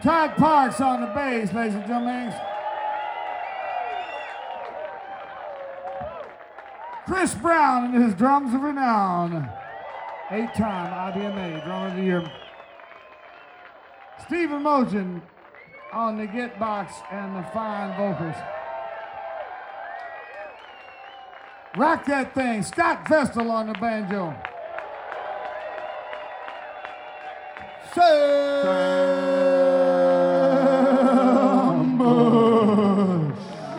Todd Parks on the bass, ladies and gentlemen. Chris Brown and his drums of renown. 8-time IBMA Drummer of the Year. Stephen Mogen on the git box and the fine vocals. Rock that thing. Scott Vestal on the banjo. Sam Bush.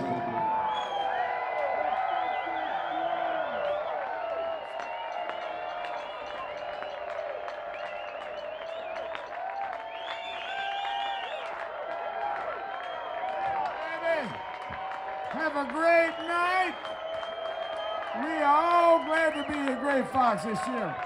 Have a great night. We are all glad to be at Gray Fox this year.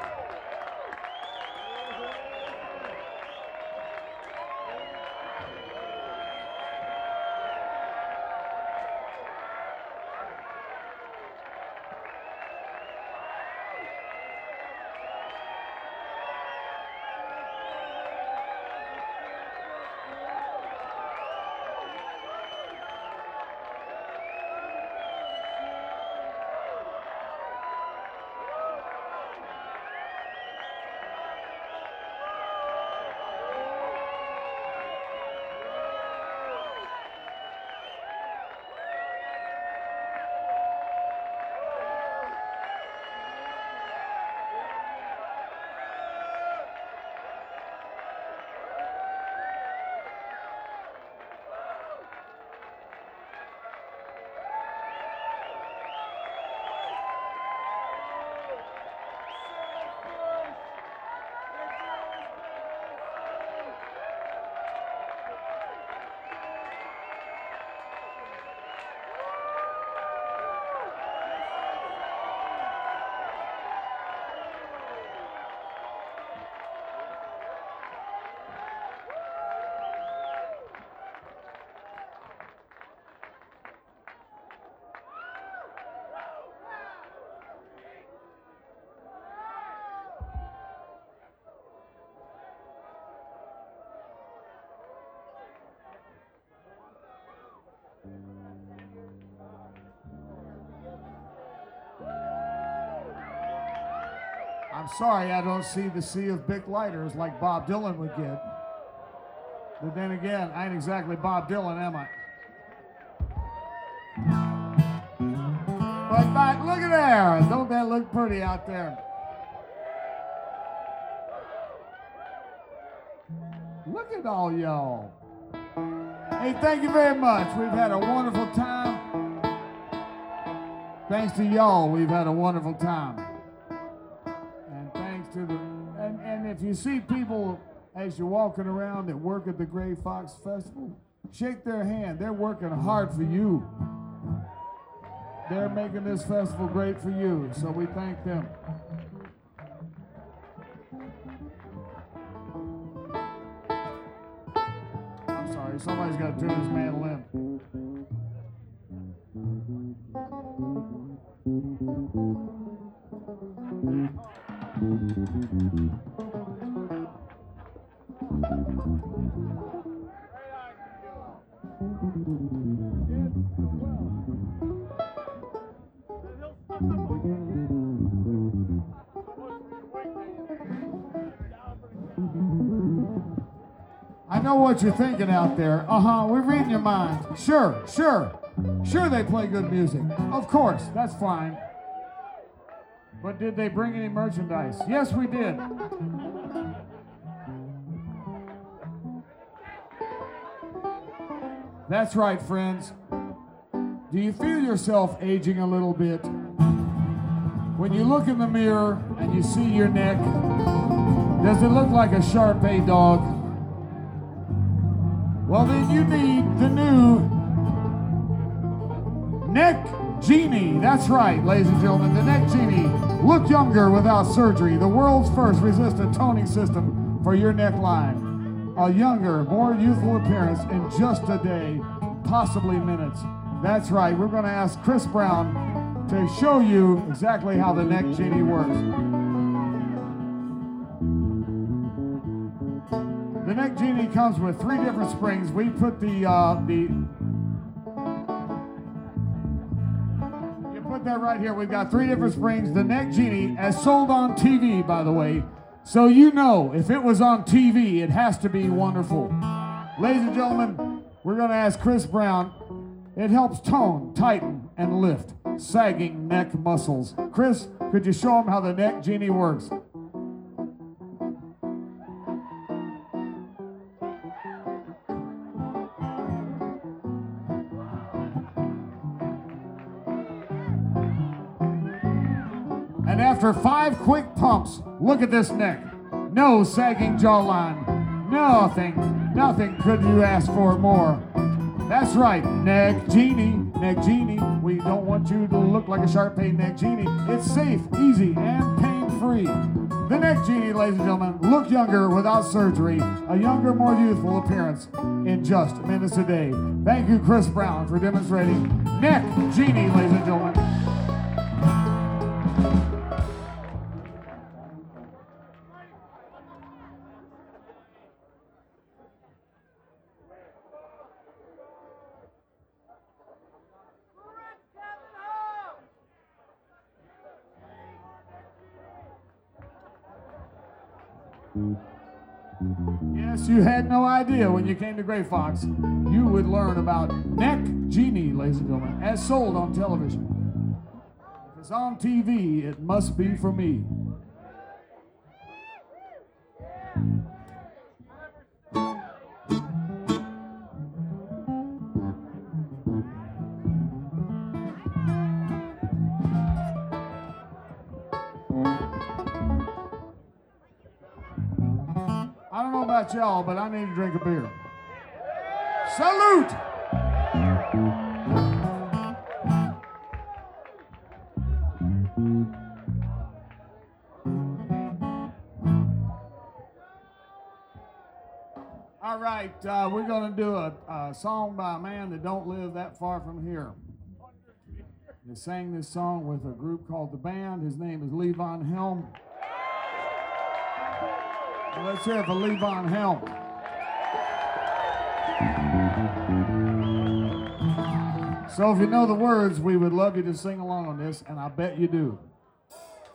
I'm sorry I don't see the sea of big lighters like Bob Dylan would get. But then again, I ain't exactly Bob Dylan, am I? But look at there. Don't that look pretty out there? Look at all y'all. Hey, thank you very much. We've had a wonderful time. Thanks to y'all, we've had a wonderful time. And thanks to the, and if you see people as you're walking around that work at the Gray Fox Festival, shake their hand. They're working hard for you. They're making this festival great for you, so we thank them. I'm sorry, somebody's got to tune his mandolin. I know what you're thinking out there. We're reading your mind. Sure they play good music. Of course, that's fine. But did they bring any merchandise? Yes, we did. That's right, friends. Do you feel yourself aging a little bit? When you look in the mirror and you see your neck, does it look like a Shar-Pei dog? Well, then you need the new Neck Genie. That's right, ladies and gentlemen, the Neck Genie. Look younger without surgery. The world's first resistant toning system for your neckline. A younger, more youthful appearance in just a day, possibly minutes. That's right, we're going to ask Chris Brown to show you exactly how the Neck Genie works. The Neck Genie comes with 3 different springs. We put you put that right here. We've got 3 different springs. The Neck Genie, as sold on TV, by the way. So you know, if it was on TV, it has to be wonderful. Ladies and gentlemen, we're going to ask Chris Brown. It helps tone, tighten, and lift sagging neck muscles. Chris, could you show them how the Neck Genie works? And after 5 quick pumps, look at this neck. No sagging jawline. Nothing could you ask for more. That's right, Neck Genie, Neck Genie. We don't want you to look like a Shar-Pei Neck Genie. It's safe, easy, and pain-free. The Neck Genie, ladies and gentlemen, look younger without surgery. A younger, more youthful appearance in just minutes a day. Thank you, Chris Brown, for demonstrating Neck Genie, ladies and gentlemen. Yes, you had no idea when you came to Gray Fox you would learn about Neck Genie, ladies and gentlemen, as sold on television. If it's on TV, it must be for me. I don't know about y'all, but I need to drink a beer. Salute! All right, we're going to do a song by a man that don't live that far from here. He sang this song with a group called The Band. His name is Levon Helm. Let's hear it for Levon Helm. So if you know the words, we would love you to sing along on this, and I bet you do.